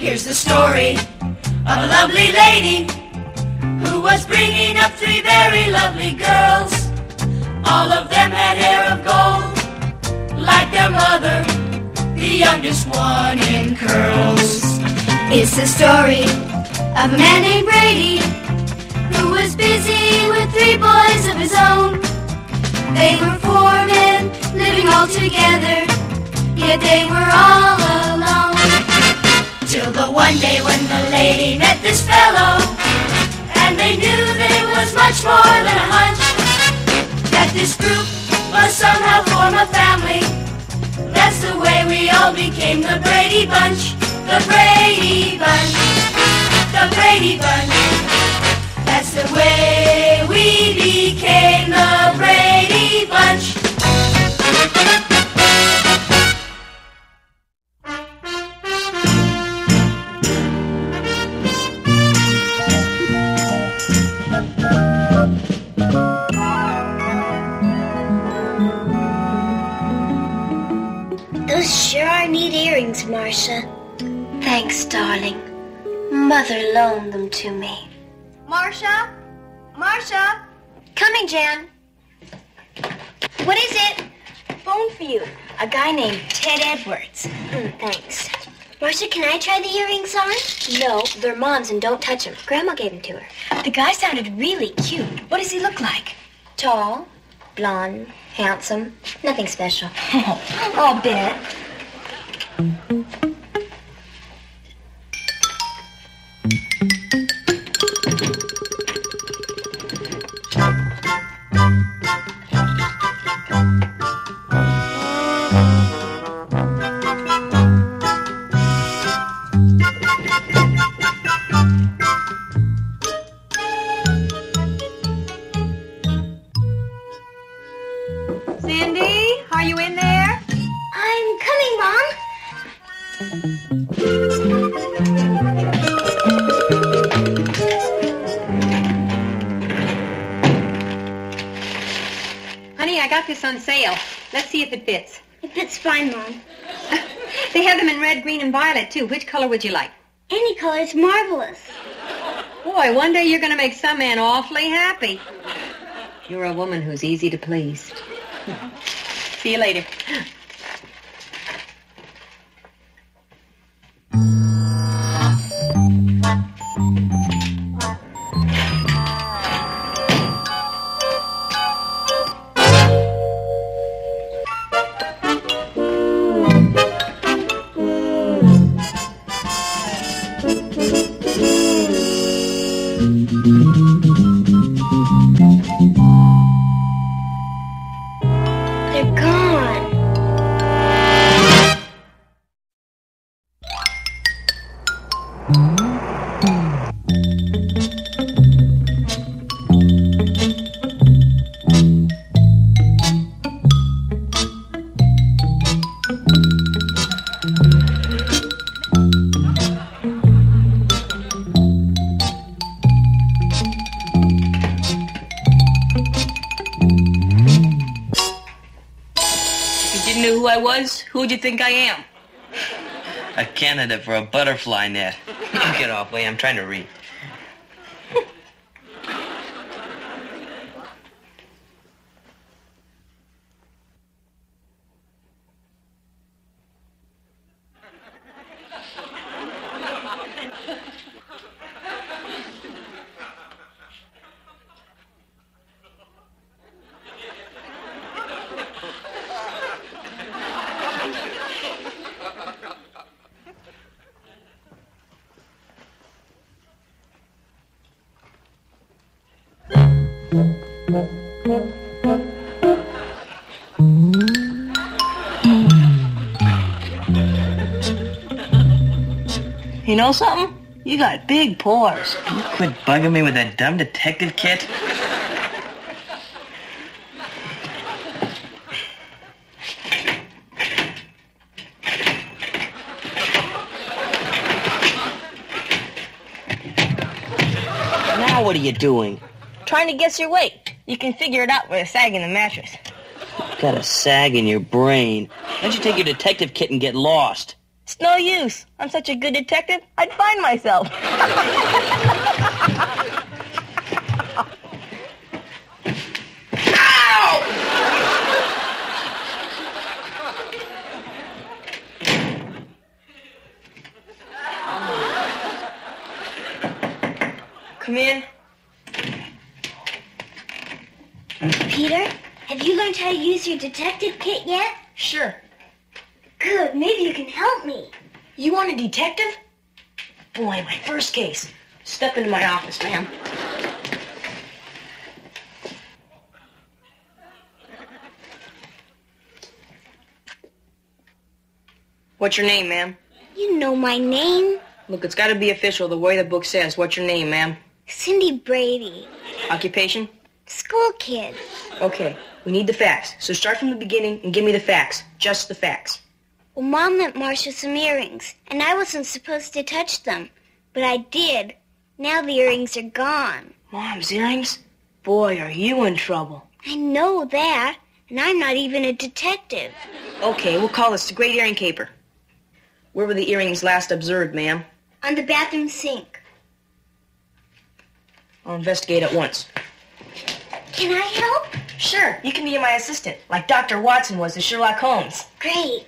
Here's the story of a lovely lady who was bringing up 3 very lovely girls. All of them had hair of gold, like their mother, the youngest one in curls. It's the story of a man named Brady who was busy with 3 boys of his own. They were 4 men living all together, yet they were all alone. Till the one day when the lady met this fellow, and they knew that it was much more than a hunch, that this group must somehow form a family. That's the way we all became the Brady Bunch. The Brady Bunch. The Brady Bunch. That's the way we became the Brady Bunch. Those sure are neat earrings, Marcia. Thanks, darling. Mother loaned them to me. Marcia? Marcia? Coming, Jan. What is it? Phone for you. A guy named Ted Edwards. Thanks. Marcia, can I try the earrings on? No, they're Mom's and don't touch them. Grandma gave them to her. The guy sounded really cute. What does he look like? Tall, blonde, handsome, nothing special. Oh, I'll bet. Cindy, are you in there? I'm coming, Mom. Honey, I got this on sale. Let's see if it fits. It fits fine, Mom. They have them in red, green, and violet, too. Which color would you like? Any color's marvelous. Boy, one day you're going to make some man awfully happy. You're a woman who's easy to please. See you later. They're gone. If you knew who I was, who'd you think I am? A candidate for a butterfly net. Get off, Lee. I'm trying to read. You know something? You got big paws. Can you quit bugging me with that dumb detective kit? Now what are you doing? Trying to guess your weight. You can figure it out with a sag in the mattress. Got a sag in your brain. Why don't you take your detective kit and get lost? It's no use. I'm such a good detective, I'd find myself. Come in. Peter, have you learned how to use your detective kit yet? Sure. Good, maybe you can help me. You want a detective? Boy, my first case. Step into my office, ma'am. What's your name, ma'am? You know my name. Look, it's got to be official the way the book says. What's your name, ma'am? Cindy Brady. Occupation? School kid. Okay, we need the facts. So start from the beginning and give me the facts. Just the facts. Well, Mom lent Marcia some earrings, and I wasn't supposed to touch them. But I did. Now the earrings are gone. Mom's earrings? Boy, are you in trouble. I know that, and I'm not even a detective. Okay, we'll call this the Great Earring Caper. Where were the earrings last observed, ma'am? On the bathroom sink. I'll investigate at once. Can I help? Sure, you can be my assistant, like Dr. Watson was to Sherlock Holmes. Great.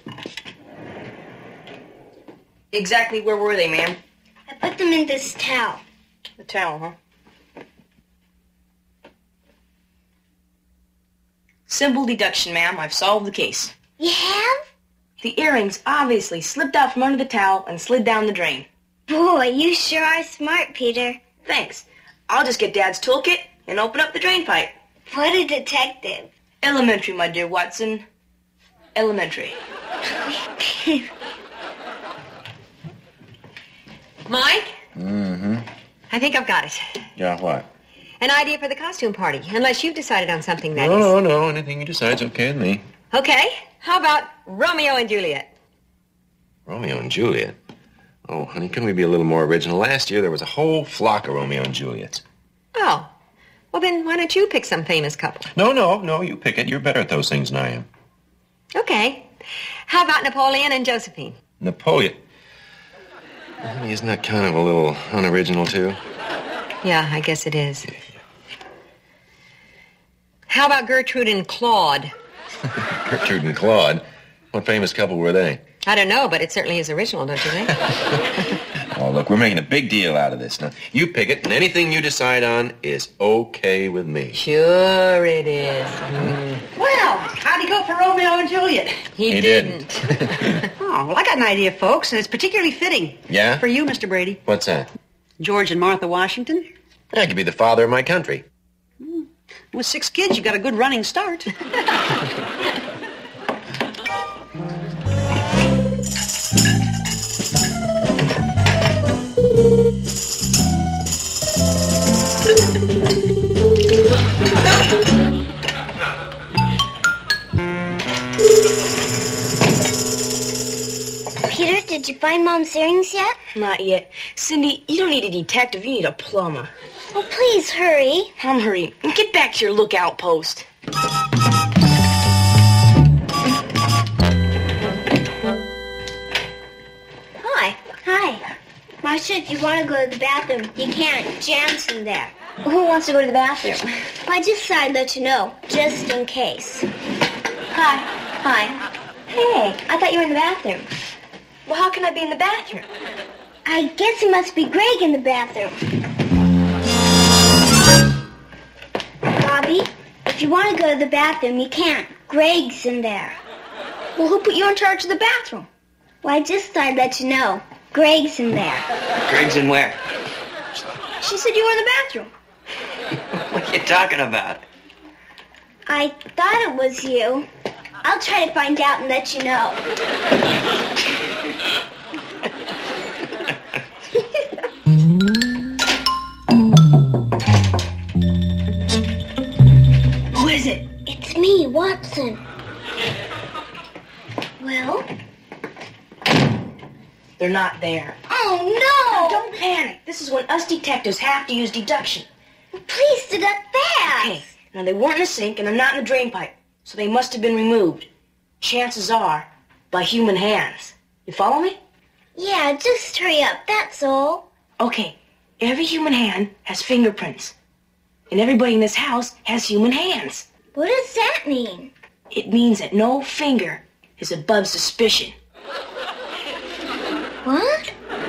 Exactly where were they, ma'am? I put them in this towel. The towel, huh? Simple deduction, ma'am. I've solved the case. You have? The earrings obviously slipped out from under the towel and slid down the drain. Boy, you sure are smart, Peter. Thanks. I'll just get Dad's toolkit and open up the drain pipe. What a detective. Elementary, my dear Watson. Elementary. Mike? Mm-hmm. I think I've got it. Yeah, what? An idea for the costume party, unless you've decided on something that is. No. Anything you decide's okay with me. Okay. How about Romeo and Juliet? Romeo and Juliet? Oh, honey, couldn't we be a little more original? Last year there was a whole flock of Romeo and Juliets. Oh. Well, then why don't you pick some famous couple? No, you pick it. You're better at those things than I am. Okay. How about Napoleon and Josephine? Napoleon. Honey, isn't that kind of a little unoriginal, too? Yeah, I guess it is. How about Gertrude and Claude? Gertrude and Claude? What famous couple were they? I don't know, but it certainly is original, don't you think? Oh, look, we're making a big deal out of this. Now, you pick it, and anything you decide on is okay with me. Sure it is. Well, how'd he go for Romeo and Juliet? He didn't. Oh, well, I got an idea, folks, and it's particularly fitting. Yeah? For you, Mr. Brady. What's that? George and Martha Washington. I could be the father of my country. With 6 kids, you got a good running start. Peter, did you find Mom's earrings yet? Not yet. Cindy, you don't need a detective. You need a plumber. Oh, please hurry. I'm hurrying. Get back to your lookout post. Hi. Hi. Marcia, if you want to go to the bathroom, you can't. Jan's in there. Who wants to go to the bathroom? Well, I just thought I'd let you know, just in case. Hi. Hi. Hey, I thought you were in the bathroom. Well, how can I be in the bathroom? I guess it must be Greg in the bathroom. Bobby, if you want to go to the bathroom, you can't. Greg's in there. Well, who put you in charge of the bathroom? Well, I just thought I'd let you know. Greg's in there. Greg's in where? She said you were in the bathroom. What are you talking about? I thought it was you. I'll try to find out and let you know. Who is it? It's me, Watson. Well? They're not there. Oh, Now, no! don't panic. This is when us detectives have to use deduction. Please deduct fast. Okay, now they weren't in a sink and they're not in a drain pipe, so they must have been removed. Chances are, by human hands. You follow me? Yeah, just hurry up, that's all. Okay, every human hand has fingerprints. And everybody in this house has human hands. What does that mean? It means that no finger is above suspicion. What?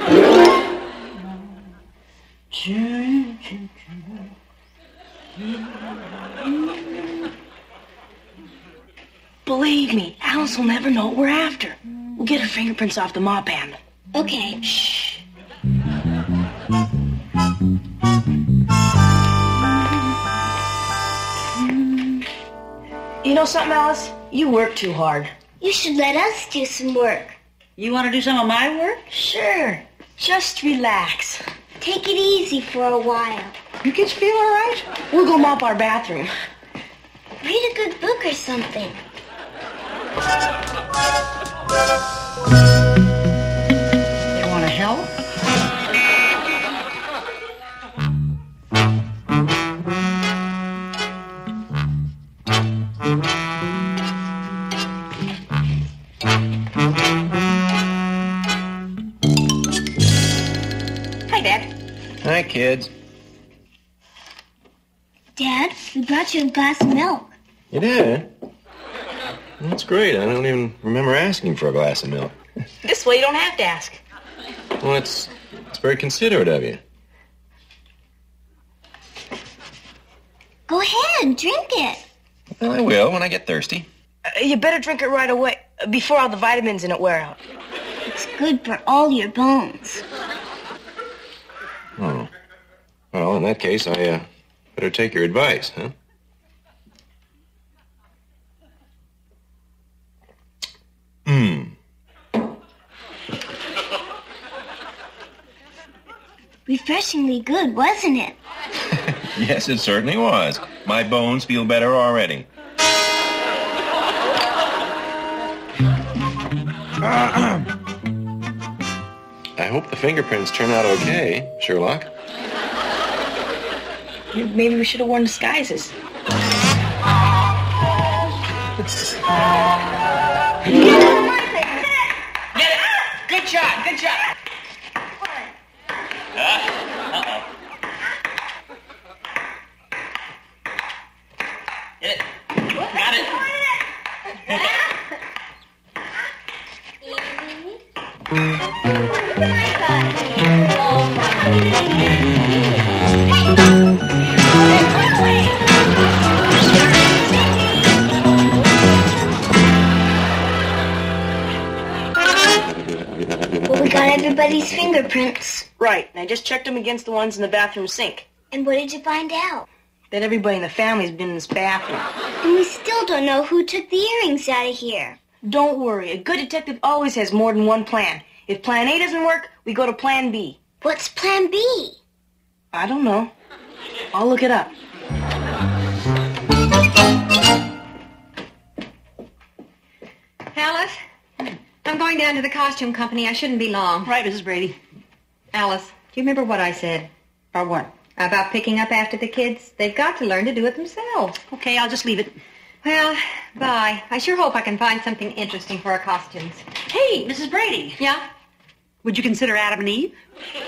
Believe me, Alice will never know what we're after. We'll get her fingerprints off the mop handle. Okay. Shh. You know something, Alice? You work too hard. You should let us do some work. You want to do some of my work? Sure. Just relax. Take it easy for a while. You kids feel all right? We'll go mop our bathroom. Read a good book or something. You want to help? Hi, Dad. Hi, kids. Dad, we brought you a glass of milk. You did? That's great. I don't even remember asking for a glass of milk. This way you don't have to ask. Well, it's very considerate of you. Go ahead, drink it. Well, I will when I get thirsty. You better drink it right away, before all the vitamins in it wear out. It's good for all your bones. Oh. Well, in that case, I better take your advice, huh? Refreshingly good, wasn't it? Yes, it certainly was. My bones feel better already. I hope the fingerprints turn out okay, Sherlock. Maybe we should have worn disguises. Get it! Good shot, good shot! Get it. Got it. Well, we got everybody's fingerprints. Right, and I just checked them against the ones in the bathroom sink. And what did you find out? That everybody in the family's been in this bathroom. And we still don't know who took the earrings out of here. Don't worry, a good detective always has more than one plan. If plan A doesn't work, we go to plan B. What's plan B? I don't know. I'll look it up. Alice, I'm going down to the costume company. I shouldn't be long. Right, Mrs. Brady. Alice, do you remember what I said? Or what? About picking up after the kids? They've got to learn to do it themselves. Okay, I'll just leave it. Well, bye. I sure hope I can find something interesting for our costumes. Hey, Mrs. Brady. Yeah? Would you consider Adam and Eve?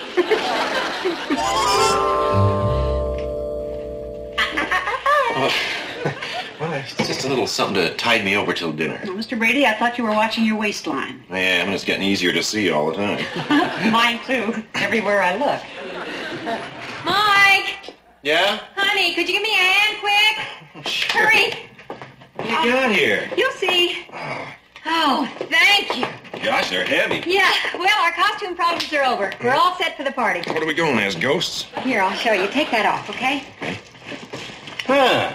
Well, it's just a little something to tide me over till dinner. Well, Mr. Brady, I thought you were watching your waistline. I am. It's getting easier to see all the time. Mine, too. Everywhere I look. Mike! Yeah? Honey, could you give me a hand quick? Sure. Hurry! What do you got here? You'll see. Oh, thank you. Gosh, they're heavy. Yeah, well, our costume problems are over. We're all set for the party. What are we going as, ghosts? Here, I'll show you. Take that off, okay? Huh.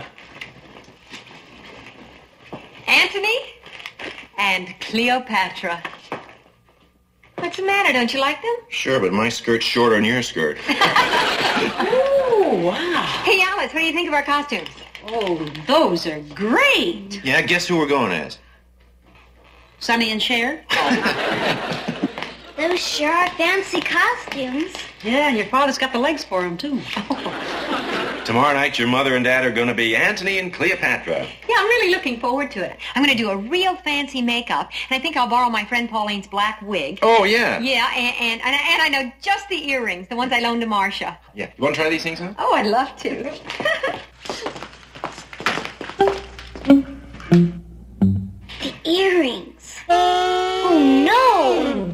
Antony and Cleopatra. What's the matter? Don't you like them? Sure, but my skirt's shorter than your skirt. Oh, wow. Hey, Alice, what do you think of our costumes? Oh, those are great. Yeah, guess who we're going as? Sonny and Cher? Those sure are fancy costumes. Yeah, and your father's got the legs for them, too. Tomorrow night, your mother and dad are going to be Antony and Cleopatra. Yeah, I'm really looking forward to it. I'm going to do a real fancy makeup, and I think I'll borrow my friend Pauline's black wig. Oh, yeah. Yeah, and I know just the earrings, the ones I loaned to Marcia. Yeah. You want to try these things on? Oh, I'd love to. The earrings. Oh, no!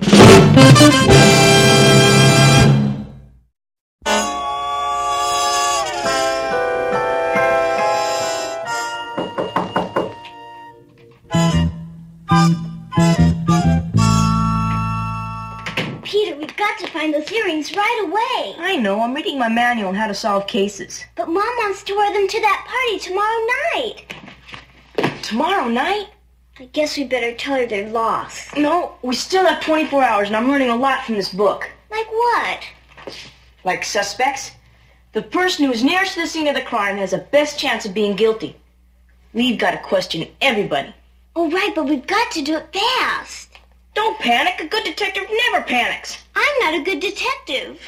Peter, we've got to find those earrings right away. I know. I'm reading my manual on how to solve cases. But Mom wants to wear them to that party tomorrow night. Tomorrow night? I guess we better tell her they're lost. No, we still have 24 hours, and I'm learning a lot from this book. Like what? Like suspects? The person who's nearest to the scene of the crime has the best chance of being guilty. We've got to question everybody. Oh, right, but we've got to do it fast. Don't panic. A good detective never panics. I'm not a good detective.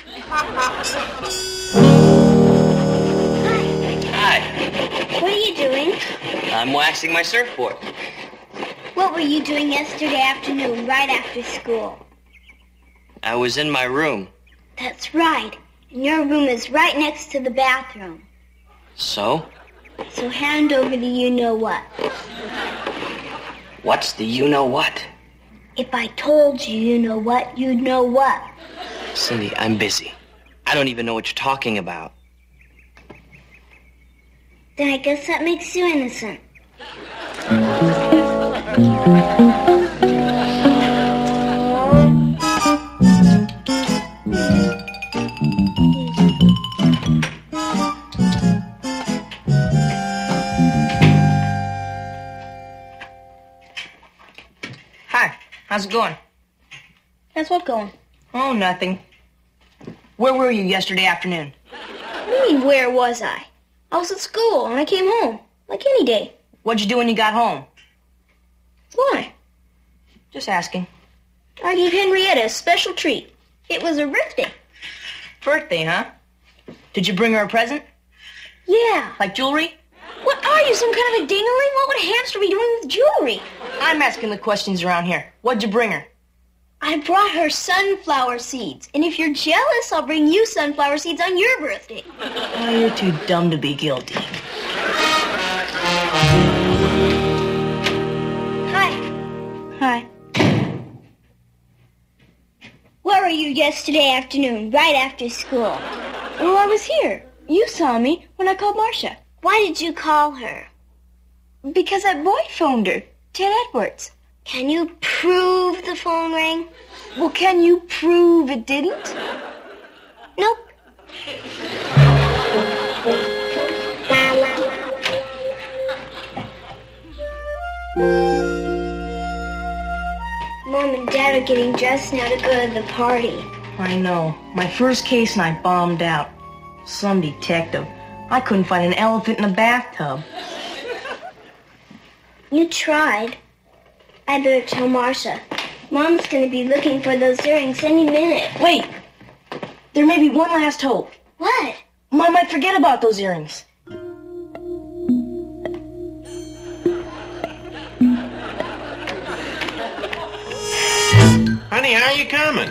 Hi. What are you doing? I'm waxing my surfboard. What were you doing yesterday afternoon, right after school? I was in my room. That's right. And your room is right next to the bathroom. So? So hand over the you-know-what. What's the you-know-what? If I told you you-know-what, you'd know what. Cindy, I'm busy. I don't even know what you're talking about. Then I guess that makes you innocent. Hi. How's it going? How's what going? Oh, nothing. Where were you yesterday afternoon? What do you mean, where was I? I was at school, and I came home, like any day. What'd you do when you got home? Why? Just asking. I gave Henrietta a special treat. It was her birthday. Birthday, huh? Did you bring her a present? Yeah. Like jewelry? What are you, some kind of a ding-a-ling? What would a hamster be doing with jewelry? I'm asking the questions around here. What'd you bring her? I brought her sunflower seeds. And if you're jealous, I'll bring you sunflower seeds on your birthday. Oh, you're too dumb to be guilty. Hi. Hi. Where were you yesterday afternoon, right after school? Oh, I was here. You saw me when I called Marcia. Why did you call her? Because that boy phoned her, Ted Edwards. Can you prove the phone rang? Well, can you prove it didn't? Nope. Mom and Dad are getting dressed now to go to the party. I know. My first case and I bombed out. Some detective. I couldn't find an elephant in a bathtub. You tried. I better tell Marcia. Mom's going to be looking for those earrings any minute. Wait. There may be one last hope. What? Mom might forget about those earrings. Honey, how are you coming?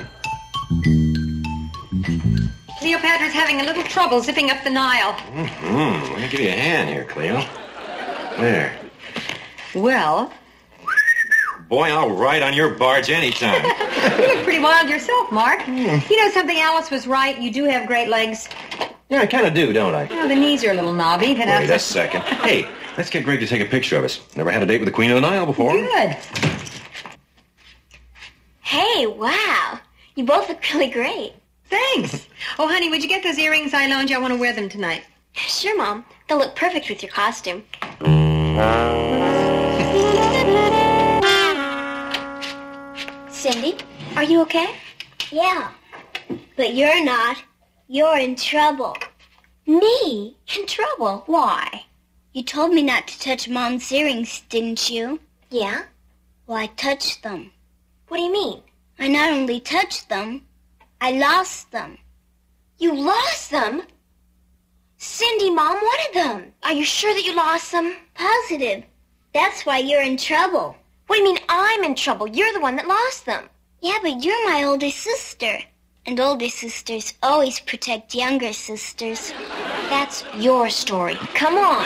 Cleopatra's having a little trouble zipping up the Nile. Mm-hmm. Let me give you a hand here, Cleo. There. Well, Boy, I'll ride on your barge anytime. you look pretty wild yourself, Mark. You know something, Alice was right. You do have great legs. Yeah, I kind of do, don't I? Oh, the knees are a little knobby. Wait a second. Hey, let's get Greg to take a picture of us. Never had a date with the Queen of the Nile before. Good. Hey, wow. You both look really great. Thanks. Oh, honey, would you get those earrings I loaned you? I want to wear them tonight. Sure, Mom. They'll look perfect with your costume. Cindy, are you okay? Yeah. But you're not. You're in trouble. Me? In trouble? Why? You told me not to touch Mom's earrings, didn't you? Yeah. Well, I touched them. What do you mean? I not only touched them, I lost them. You lost them? Cindy, Mom wanted them. Are you sure that you lost them? Positive. That's why you're in trouble. What do you mean I'm in trouble? You're the one that lost them. Yeah, but you're my older sister. And older sisters always protect younger sisters. That's your story. Come on.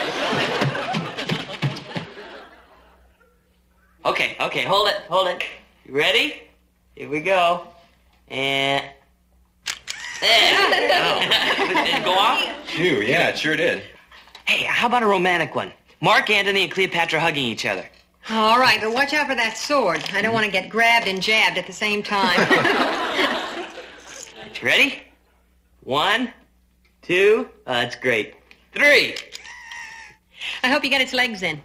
Okay, hold it. You ready? Here we go. And... There. Did it go off? Phew, yeah, it sure did. Hey, how about a romantic one? Mark Antony and Cleopatra hugging each other. All right, but watch out for that sword. I don't want to get grabbed and jabbed at the same time. You ready? 1, 2, that's great. 3. I hope you get its legs in.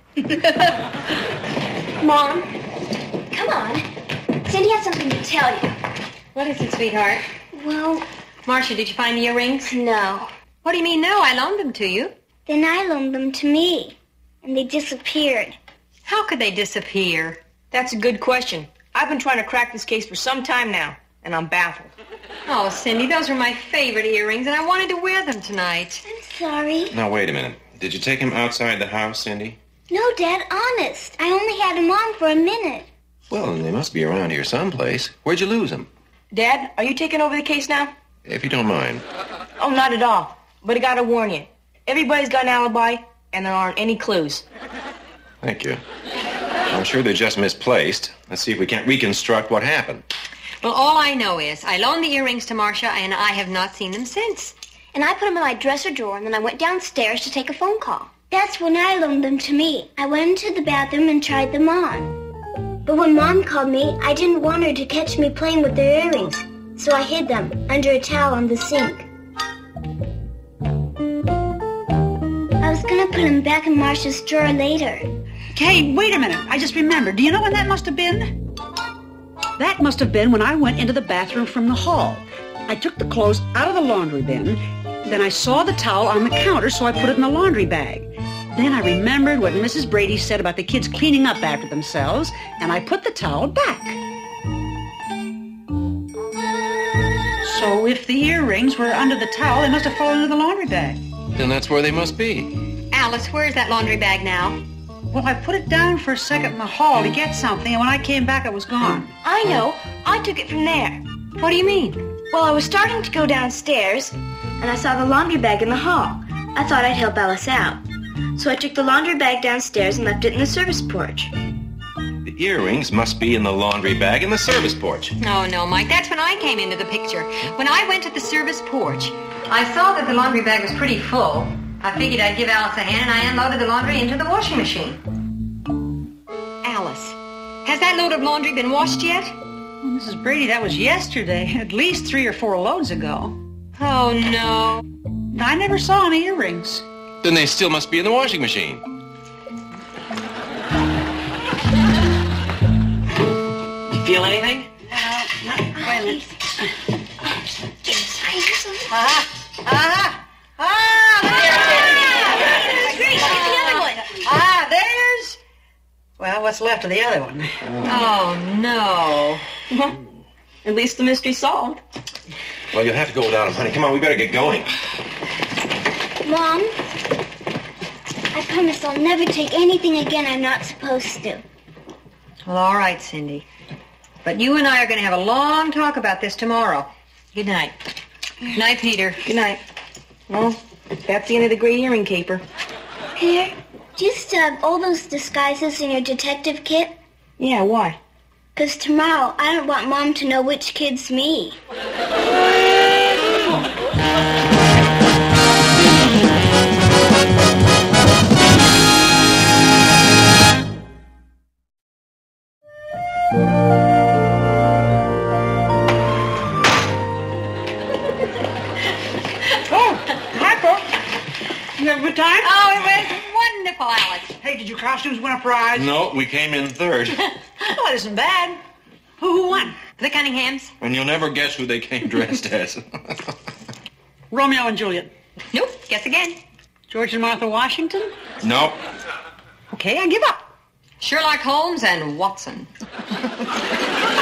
Mom, come on. Cindy has something to tell you. What is it, sweetheart? Well... Marcia, did you find the earrings? No. What do you mean, no? I loaned them to you. Then I loaned them to me. And they disappeared. How could they disappear? That's a good question. I've been trying to crack this case for some time now, and I'm baffled. Oh, Cindy, those were my favorite earrings, and I wanted to wear them tonight. I'm sorry. Now, wait a minute. Did you take him outside the house, Cindy? No, Dad, honest. I only had him on for a minute. Well, they must be around here someplace. Where'd you lose them? Dad, are you taking over the case now? If you don't mind. Oh, not at all. But I gotta warn you. Everybody's got an alibi, and there aren't any clues. Thank you. I'm sure they're just misplaced. Let's see if we can't reconstruct what happened. Well, all I know is I loaned the earrings to Marcia, and I have not seen them since. And I put them in my dresser drawer, and then I went downstairs to take a phone call. That's when I loaned them to me. I went into the bathroom and tried them on. But when Mom called me, I didn't want her to catch me playing with their earrings. So I hid them under a towel on the sink. I was gonna put them back in Marcia's drawer later. Hey, wait a minute. I just remembered. Do you know when that must have been? That must have been when I went into the bathroom from the hall. I took the clothes out of the laundry bin. Then I saw the towel on the counter, so I put it in the laundry bag. Then I remembered what Mrs. Brady said about the kids cleaning up after themselves, and I put the towel back. So if the earrings were under the towel, they must have fallen into the laundry bag. Then that's where they must be. Alice, where's that laundry bag now? Well, I put it down for a second in the hall to get something, and when I came back, it was gone. I know. I took it from there. What do you mean? Well, I was starting to go downstairs, and I saw the laundry bag in the hall. I thought I'd help Alice out. So I took the laundry bag downstairs and left it in the service porch. The earrings must be in the laundry bag in the service porch. Oh, no, Mike, that's when I came into the picture. When I went to the service porch, I saw that the laundry bag was pretty full. I figured I'd give Alice a hand, and I unloaded the laundry into the washing machine. Alice, has that load of laundry been washed yet? Well, Mrs. Brady, that was yesterday, at least 3 or 4 loads ago. Oh, no. I never saw any earrings. Then they still must be in the washing machine. You feel anything? Wait a minute. There's... Well, what's left of the other one? Oh, no. At least the mystery's solved. Well, you'll have to go without them, honey. Come on, we better get going. Mom, I promise I'll never take anything again I'm not supposed to. Well, all right, Cindy. But you and I are going to have a long talk about this tomorrow. Good night. Good night, Peter. Good night. Well, that's the end of the gray earring caper. Peter, do you still have all those disguises in your detective kit? Yeah, why? 'Cause tomorrow I don't want Mom to know which kid's me. You have a good time? Oh, it was wonderful, Alice. Hey, did your costumes win a prize? No, we came in third. Well, that isn't bad. Who won? The Cunninghams? And you'll never guess who they came dressed as. Romeo and Juliet. Nope. Guess again. George and Martha Washington? Nope. Okay, I give up. Sherlock Holmes and Watson.